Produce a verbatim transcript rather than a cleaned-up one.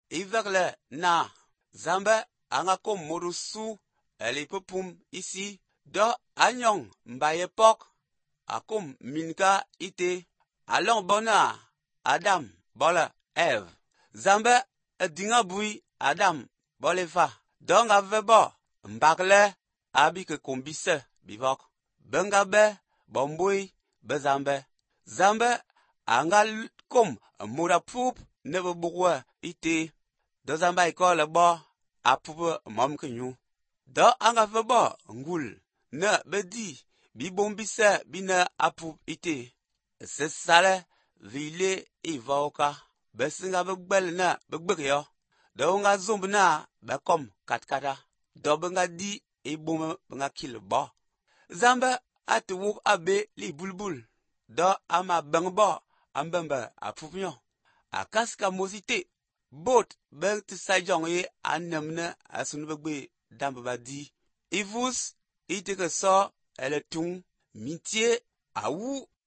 ivekle na zambe anga kom morusu eli pupum isi do anyong mbaye pok akum minka ite along bona Adam bola Eve zambe adinga bui Adam bolefa donga vebo mbakle abi ke kombise bivok benga be bombui bezambe zambe anga kom mura pup ne bugwa ite do zamba ikole bo apup mom kenyu do anga vebo ngul ne bedi bi bombise bina apup ite se sale vile ivoka besinga begbel na begbekyo do nga zumb na bekom katkata do benga di ibum benga kilbo zambe atuwuk abe li bulbul do ama bengbo ambembe apupnyo akaska mosite bot be tsajong ye anemne asun begbe dambe badi ivus iteke so ele tung mitie awu